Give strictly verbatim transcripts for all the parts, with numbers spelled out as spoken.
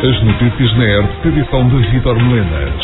As notícias na E R T, edição de Vítor Melenas.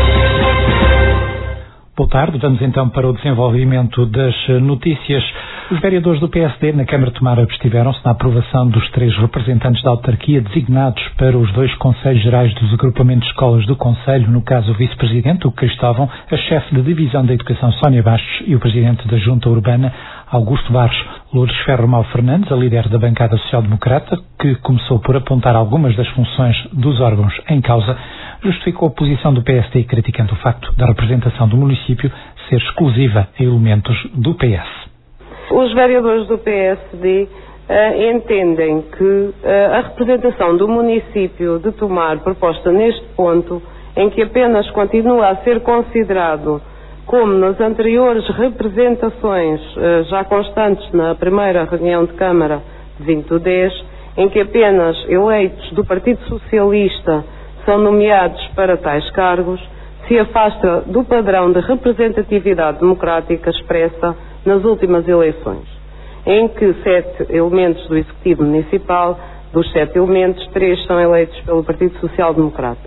Boa tarde, vamos então para o desenvolvimento das notícias. Os vereadores do P S D na Câmara de Tomar abstiveram-se na aprovação dos três representantes da autarquia designados para os dois Conselhos Gerais dos agrupamentos de escolas do Conselho, no caso o Vice-Presidente, o Cristóvão, a Chefe de Divisão da Educação, Sónia Bastos, e o Presidente da Junta Urbana, Augusto Barros. Lourdes Ferro Mal Fernandes, a líder da bancada social-democrata, que começou por apontar algumas das funções dos órgãos em causa, justificou a posição do P S D criticando o facto da representação do município ser exclusiva a elementos do P S. Os vereadores do P S D uh, entendem que uh, a representação do município de Tomar, proposta neste ponto, em que apenas continua a ser considerado como nas anteriores representações uh, já constantes na primeira reunião de Câmara de vinte do dez, em que apenas eleitos do Partido Socialista são nomeados para tais cargos, se afasta do padrão de representatividade democrática expressa nas últimas eleições, em que sete elementos do Executivo Municipal, dos sete elementos, três são eleitos pelo Partido Social Democrata.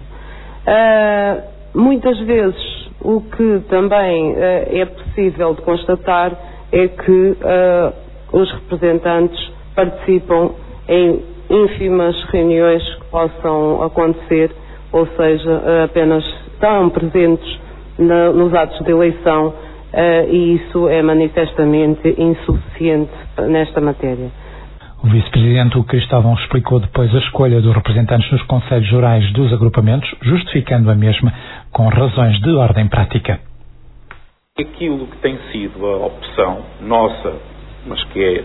Uh, muitas vezes o que também uh, é possível de constatar é que uh, os representantes participam em ínfimas reuniões que possam acontecer, ou seja, uh, apenas estão presentes na, nos atos de eleição, uh, e isso é manifestamente insuficiente nesta matéria. O Vice-Presidente, o Cristóvão, explicou depois a escolha dos representantes nos Conselhos Gerais dos agrupamentos, justificando a mesma com razões de ordem prática. Aquilo que tem sido a opção nossa, mas que é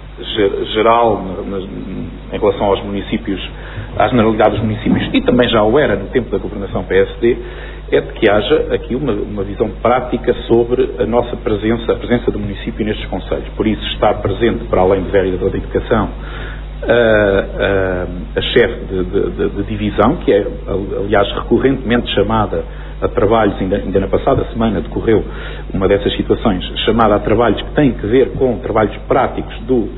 geral em relação aos municípios, à generalidade dos municípios, e também já o era no tempo da governação P S D, é de que haja aqui uma, uma visão prática sobre a nossa presença, a presença do município nestes conselhos. Por isso está presente, para além do vereador da Educação, a, a, a chefe de, de, de, de divisão, que é, aliás, recorrentemente chamada a trabalhos, ainda, ainda na passada semana decorreu uma dessas situações, chamada a trabalhos que têm que ver com trabalhos práticos do, uh,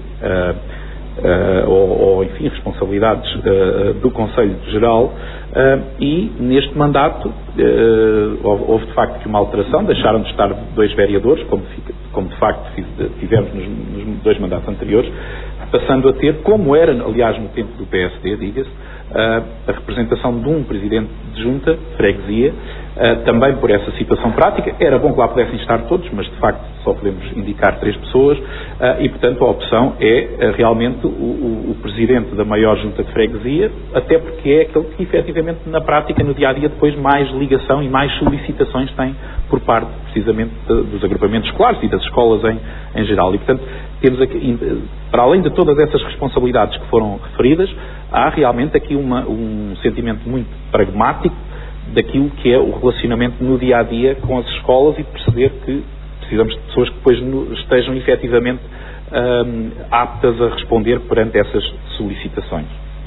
uh, ou, ou, enfim, responsabilidades uh, do Conselho Geral, uh, e neste mandato uh, houve de facto uma alteração, deixaram de estar dois vereadores, como, como de facto tivemos nos, nos dois mandatos anteriores, passando a ter, como era, aliás, no tempo do P S D, diga-se, uh, a representação de um presidente de junta, de freguesia, Uh, também por essa situação prática. Era bom que lá pudessem estar todos, mas de facto só podemos indicar três pessoas, uh, e portanto a opção é uh, realmente o, o, o presidente da maior junta de freguesia, até porque é aquele que efetivamente na prática, no dia-a-dia, depois mais ligação e mais solicitações tem por parte precisamente de, dos agrupamentos escolares e das escolas em, em geral. E portanto temos aqui, para além de todas essas responsabilidades que foram referidas, há realmente aqui uma, um sentimento muito pragmático daquilo que é o relacionamento no dia-a-dia com as escolas, e de perceber que precisamos de pessoas que depois estejam efetivamente hum, aptas a responder perante essas solicitações.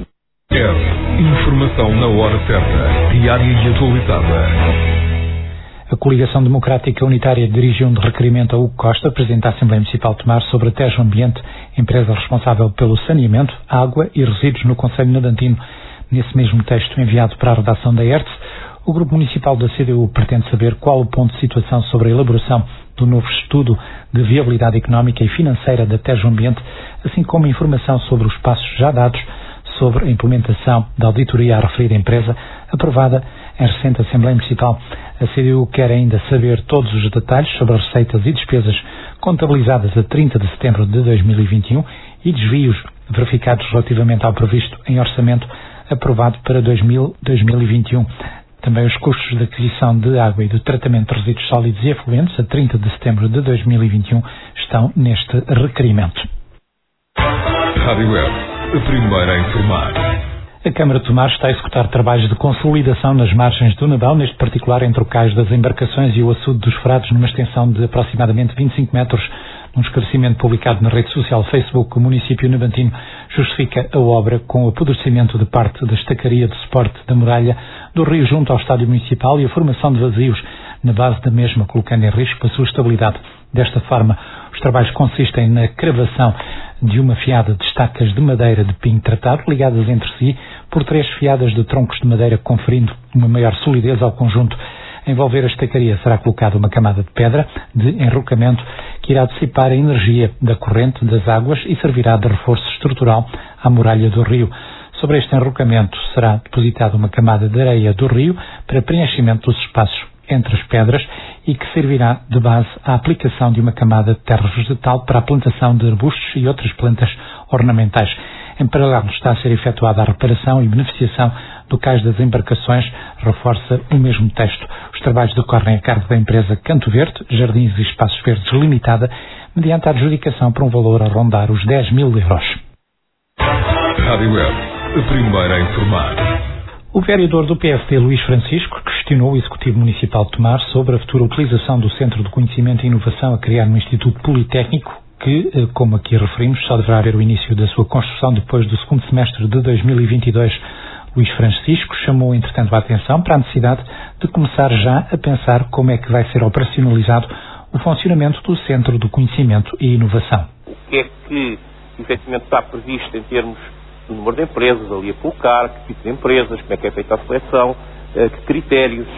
É informação na hora certa, diária e atualizada. A Coligação Democrática Unitária dirigiu um requerimento a Hugo Costa, Presidente da Assembleia Municipal de Tomar, sobre a Tejo Ambiente, empresa responsável pelo saneamento, água e resíduos no Concelho Nadantino. Nesse mesmo texto enviado para a redação da E R T, o Grupo Municipal da C D U pretende saber qual o ponto de situação sobre a elaboração do novo estudo de viabilidade económica e financeira da Tejo Ambiente, assim como informação sobre os passos já dados sobre a implementação da auditoria à referida empresa, aprovada em recente Assembleia Municipal. A C D U quer ainda saber todos os detalhes sobre as receitas e despesas contabilizadas a trinta de setembro de dois mil e vinte e um e desvios verificados relativamente ao previsto em orçamento aprovado para dois mil e vinte e um. Também os custos de aquisição de água e do tratamento de resíduos sólidos e efluentes a trinta de setembro de dois mil e vinte e um estão neste requerimento. Rádio Web, a primeira a informar. A Câmara de Tomar está a executar trabalhos de consolidação nas margens do Nadal, neste particular entre o cais das embarcações e o açude dos Frades, numa extensão de aproximadamente vinte e cinco metros. Num esclarecimento publicado na rede social Facebook, o município nadantino justifica a obra com o apodrecimento de parte da estacaria de suporte da muralha do rio junto ao estádio municipal e a formação de vazios na base da mesma, colocando em risco a sua estabilidade. Desta forma, os trabalhos consistem na cravação de uma fiada de estacas de madeira de pinho tratado ligadas entre si por três fiadas de troncos de madeira, conferindo uma maior solidez ao conjunto. A envolver a estacaria será colocada uma camada de pedra de enrocamento que irá dissipar a energia da corrente das águas e servirá de reforço estrutural à muralha do rio. Sobre este enrocamento será depositada uma camada de areia do rio para preenchimento dos espaços entre as pedras e que servirá de base à aplicação de uma camada de terra vegetal para a plantação de arbustos e outras plantas ornamentais. Em paralelo está a ser efetuada a reparação e beneficiação do cais das embarcações, reforça o mesmo texto. Os trabalhos decorrem a cargo da empresa Canto Verde, Jardins e Espaços Verdes Limitada, mediante a adjudicação por um valor a rondar os dez mil euros. Rádio Web, a primeira a informar. O vereador do P S D, Luís Francisco, questionou o Executivo Municipal de Tomar sobre a futura utilização do Centro de Conhecimento e Inovação a criar no Instituto Politécnico, que, como aqui referimos, só deverá haver o início da sua construção depois do segundo semestre de dois mil e vinte e dois. Luís Francisco chamou, entretanto, a atenção para a necessidade de começar já a pensar como é que vai ser operacionalizado o funcionamento do Centro do Conhecimento e Inovação. O que é que, efetivamente, está previsto em termos do número de empresas, ali a colocar, que tipo de empresas, como é que é feita a seleção, que critérios,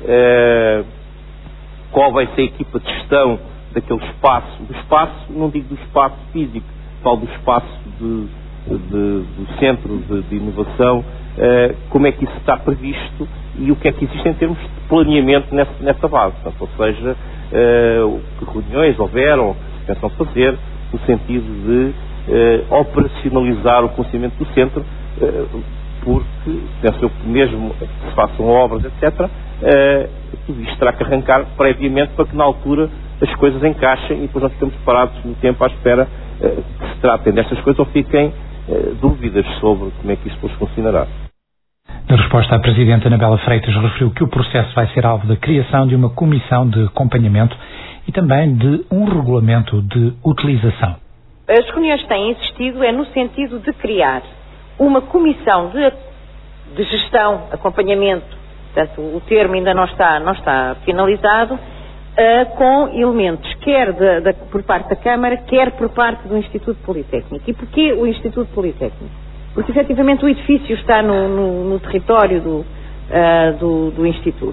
qual vai ser a equipa de gestão daquele espaço, do espaço, não digo do espaço físico, falo do espaço de, de, do centro de, de inovação, uh, como é que isso está previsto e o que é que existe em termos de planeamento nessa, nessa base. Portanto, ou seja, uh, que reuniões houveram, que se pensam fazer, no sentido de uh, operacionalizar o conhecimento do centro, uh, porque, penso eu, que mesmo que se façam obras, etcétera, uh, tudo isto terá que arrancar previamente para que na altura as coisas encaixem e depois nós ficamos parados no tempo à espera uh, que se tratem destas coisas ou fiquem uh, dúvidas sobre como é que isso depois funcionará. Na resposta, a Presidente Anabela Freitas referiu que o processo vai ser alvo da criação de uma comissão de acompanhamento e também de um regulamento de utilização. As reuniões têm existido é no sentido de criar uma comissão de, de gestão, acompanhamento, portanto o termo ainda não está, não está finalizado, uh, com elementos quer de, de, por parte da Câmara, quer por parte do Instituto Politécnico. E porquê o Instituto Politécnico? Porque efetivamente o edifício está no, no, no território do, uh, do, do Instituto.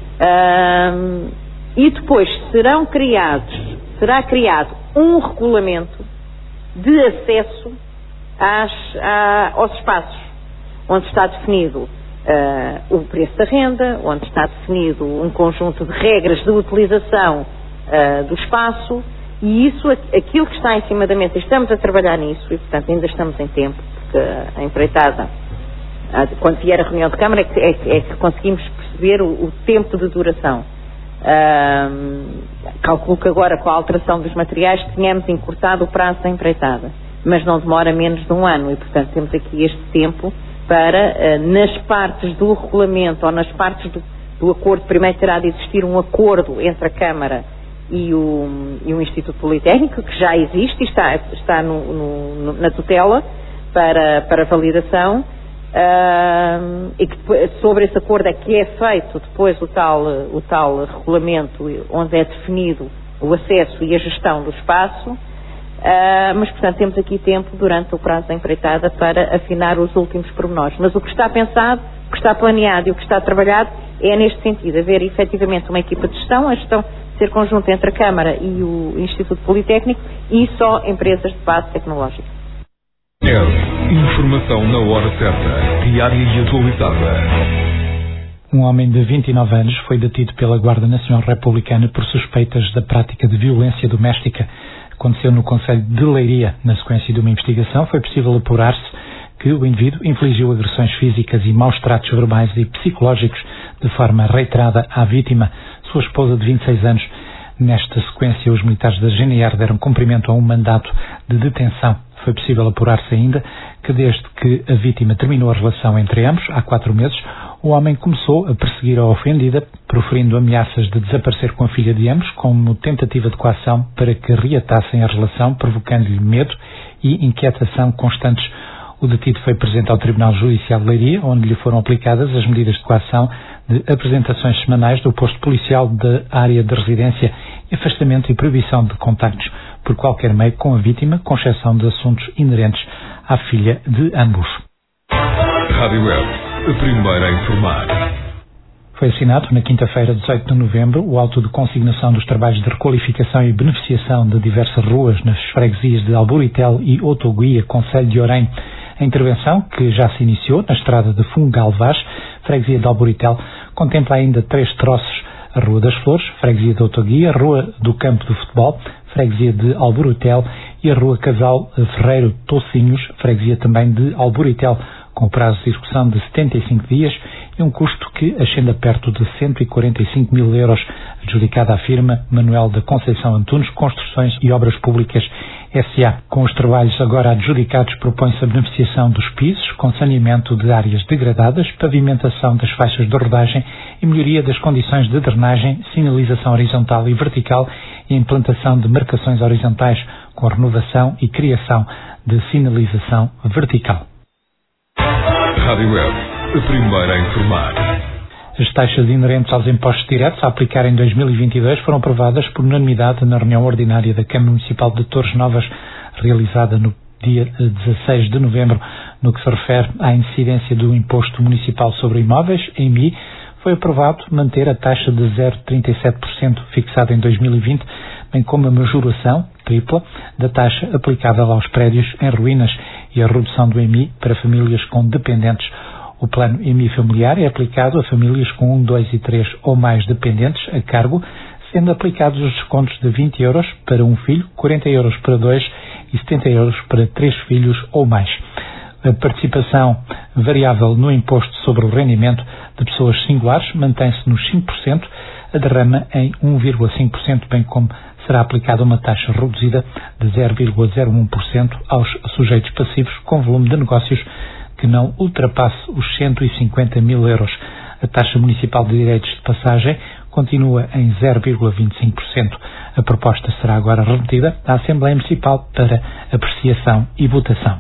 Uh, e depois serão criados, será criado um regulamento de acesso às, à, aos espaços, onde está definido uh, o preço da renda, onde está definido um conjunto de regras de utilização uh, do espaço, e isso, aquilo que está em cima da mesa, estamos a trabalhar nisso, e portanto ainda estamos em tempo, porque a empreitada, quando vier a reunião de Câmara, é que, é que, é que conseguimos perceber o, o tempo de duração. Uh, calculo que agora, com a alteração dos materiais, tenhamos encurtado o prazo da empreitada, mas não demora menos de um ano e, portanto, temos aqui este tempo para, uh, nas partes do regulamento ou nas partes do, do acordo, primeiro terá de existir um acordo entre a Câmara e o, e o Instituto Politécnico, que já existe e está, está no, no, na tutela para, para validação, uh, e que sobre esse acordo é que é feito depois o tal, o tal regulamento onde é definido o acesso e a gestão do espaço. Uh, mas, portanto, temos aqui tempo durante o prazo da empreitada para afinar os últimos pormenores. Mas o que está pensado, o que está planeado e o que está trabalhado é neste sentido, haver efetivamente uma equipa de gestão, a gestão ser conjunta entre a Câmara e o Instituto Politécnico e só empresas de base tecnológica. É informação na hora certa, diária e atualizada. Um homem de vinte e nove anos foi detido pela Guarda Nacional Republicana por suspeitas da prática de violência doméstica. Aconteceu no concelho de Leiria. Na sequência de uma investigação, foi possível apurar-se que o indivíduo infligiu agressões físicas e maus tratos verbais e psicológicos de forma reiterada à vítima, sua esposa de vinte e seis anos. Nesta sequência, os militares da G N R deram cumprimento a um mandato de detenção. Foi possível apurar-se ainda que, desde que a vítima terminou a relação entre ambos, há quatro meses, o homem começou a perseguir a ofendida, proferindo ameaças de desaparecer com a filha de ambos, como tentativa de coação para que reatassem a relação, provocando-lhe medo e inquietação constantes. O detido foi presente ao Tribunal Judicial de Leiria, onde lhe foram aplicadas as medidas de coação de apresentações semanais do posto policial da área de residência, afastamento e proibição de contactos por qualquer meio com a vítima, com exceção de assuntos inerentes à filha de ambos. Rádio Web, a primeira a informar. Foi assinado na quinta-feira, dezoito de novembro, o auto de consignação dos trabalhos de requalificação e beneficiação de diversas ruas nas freguesias de Alburitel e Otoguia, concelho de Orém. A intervenção, que já se iniciou na estrada de Fungalvaz, freguesia de Alburitel, contempla ainda três troços: a Rua das Flores, freguesia de Otoguia, a Rua do Campo do Futebol, freguesia de Alburitel, e a Rua Casal Ferreiro Tocinhos, freguesia também de Alburitel, com prazo de execução de setenta e cinco dias e um custo que ascende a perto de cento e quarenta e cinco mil euros, adjudicada à firma Manuel da Conceição Antunes Construções e Obras Públicas S A Com os trabalhos agora adjudicados, propõe-se a beneficiação dos pisos, com saneamento de áreas degradadas, pavimentação das faixas de rodagem e melhoria das condições de drenagem, sinalização horizontal e vertical e implantação de marcações horizontais, com renovação e criação de sinalização vertical. Rádio Web, a primeira a informar. As taxas inerentes aos impostos diretos a aplicar em dois mil e vinte e dois foram aprovadas por unanimidade na reunião ordinária da Câmara Municipal de Torres Novas, realizada no dia dezasseis de novembro. No que se refere à incidência do Imposto Municipal sobre Imóveis, I M I, foi aprovado manter a taxa de zero vírgula trinta e sete por cento fixada em dois mil e vinte, bem como a majoração tripla da taxa aplicável aos prédios em ruínas e a redução do I M I para famílias com dependentes. O plano I M I familiar é aplicado a famílias com um, dois e três ou mais dependentes a cargo, sendo aplicados os descontos de vinte euros para um filho, quarenta euros para dois e setenta euros para três filhos ou mais. A participação variável no imposto sobre o rendimento de pessoas singulares mantém-se nos cinco por cento, a derrama em um vírgula cinco por cento, bem como será aplicada uma taxa reduzida de zero vírgula zero um por cento aos sujeitos passivos com volume de negócios que não ultrapasse os cento e cinquenta mil euros. A taxa municipal de direitos de passagem continua em zero vírgula vinte e cinco por cento. A proposta será agora remetida à Assembleia Municipal para apreciação e votação.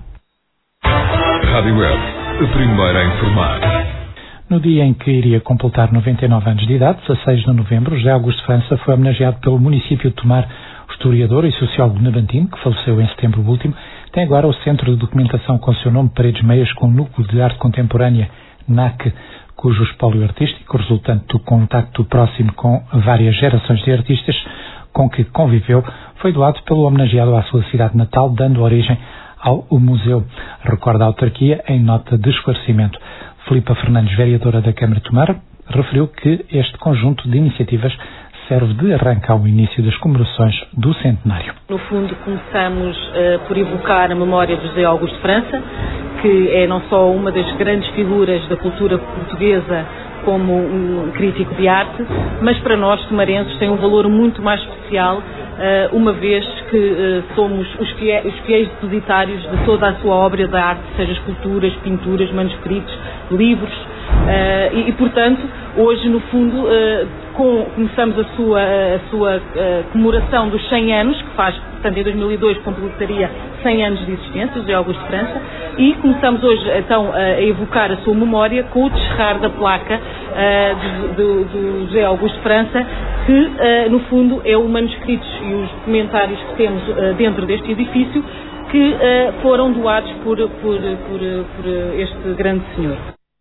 Rádio Web, a primeira a informar. No dia em que iria completar noventa e nove anos de idade, dezasseis de novembro, José Augusto França foi homenageado pelo município de Tomar. O historiador e sociólogo navantino, que faleceu em setembro último, tem agora o Centro de Documentação com seu nome, Paredes Meias, com o Núcleo de Arte Contemporânea, N A C, cujo espólio artístico, resultante do contacto próximo com várias gerações de artistas com que conviveu, foi doado pelo homenageado à sua cidade natal, dando origem ao museu, recorda a autarquia em nota de esclarecimento. Filipa Fernandes, vereadora da Câmara de Tomar, referiu que este conjunto de iniciativas serve de arranque ao início das comemorações do centenário. No fundo, começamos uh, por evocar a memória de José Augusto França, que é não só uma das grandes figuras da cultura portuguesa como um crítico de arte, mas para nós, tomarenses, tem um valor muito mais especial, uh, uma vez que uh, somos os fiéis, os fiéis depositários de toda a sua obra de arte, seja esculturas, pinturas, manuscritos, livros, uh, e, e, portanto, hoje, no fundo, uh, com, começamos a sua, a sua uh, comemoração dos cem anos, que faz, portanto, em dois mil e dois completaria cem anos de existência, José Augusto França, e começamos hoje, então, a evocar a sua memória com o descerrar da placa uh, do, do José Augusto França, que, uh, no fundo, é o manuscritos e os documentários que temos uh, dentro deste edifício, que uh, foram doados por, por, por, por este grande senhor.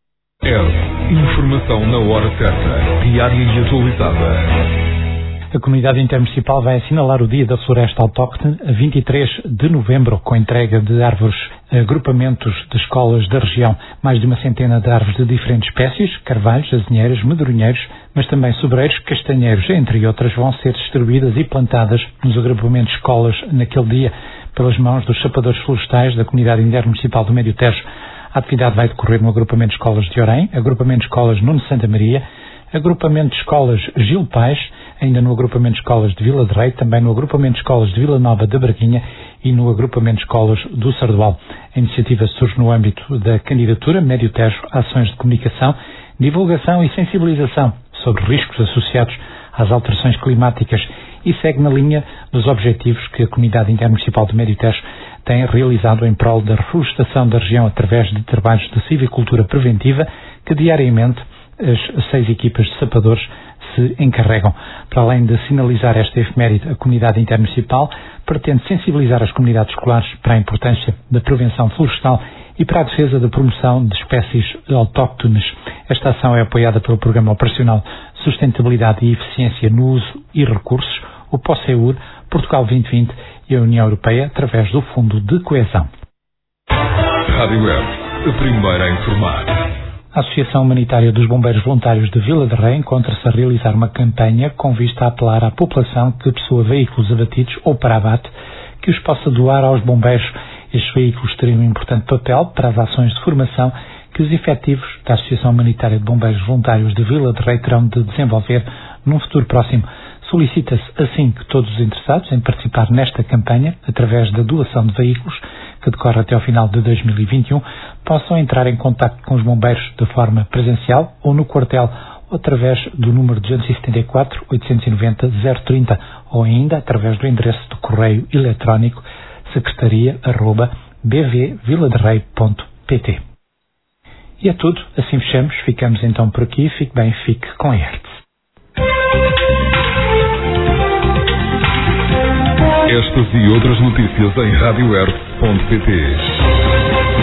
É informação na hora certa, diária e atualizada. A comunidade intermunicipal vai assinalar o Dia da Floresta Autóctone a vinte e três de novembro, com entrega de árvores a agrupamentos de escolas da região. Mais de uma centena de árvores de diferentes espécies, carvalhos, azinheiras, medronheiros, mas também sobreiros, castanheiros, entre outras, vão ser distribuídas e plantadas nos agrupamentos de escolas naquele dia, pelas mãos dos sapadores florestais da comunidade intermunicipal do Médio Tejo. A atividade vai decorrer no agrupamento de escolas de Orém, agrupamento de escolas Nuno Santa Maria, agrupamento de escolas Gil Pais, ainda no agrupamento de escolas de Vila de Rei, também no agrupamento de escolas de Vila Nova da Braguinha e no agrupamento de escolas do Sardual. A iniciativa surge no âmbito da candidatura Médio Tejo, ações de comunicação, divulgação e sensibilização sobre riscos associados às alterações climáticas e segue na linha dos objetivos que a comunidade intermunicipal do Médio Tejo tem realizado em prol da reflorestação da região através de trabalhos de silvicultura preventiva que diariamente as seis equipas de sapadores se encarregam. Para além de sinalizar esta efeméride, a comunidade intermunicipal pretende sensibilizar as comunidades escolares para a importância da prevenção florestal e para a defesa da promoção de espécies autóctones. Esta ação é apoiada pelo Programa Operacional Sustentabilidade e Eficiência no Uso e Recursos, o POSEUR, Portugal vinte vinte e a União Europeia, através do Fundo de Coesão. Rádio F, a primeira a informar. A Associação Humanitária dos Bombeiros Voluntários de Vila de Rei encontra-se a realizar uma campanha com vista a apelar à população que possua veículos abatidos ou para abate, que os possa doar aos bombeiros. Estes veículos teriam um importante papel para as ações de formação que os efetivos da Associação Humanitária de Bombeiros Voluntários de Vila de Rei terão de desenvolver num futuro próximo. Solicita-se, assim, que todos os interessados em participar nesta campanha, através da doação de veículos, que decorre até ao final de dois mil e vinte e um, possam entrar em contacto com os bombeiros de forma presencial ou no quartel, ou através do número duzentos e setenta e quatro, oitocentos e noventa, zero trinta, ou ainda através do endereço de correio eletrónico secretaria arroba b v viladerrei ponto p t. E é tudo, assim fechamos, ficamos então por aqui, fique bem, fique com a Hertz. Estas e outras notícias em rádio r ponto p t.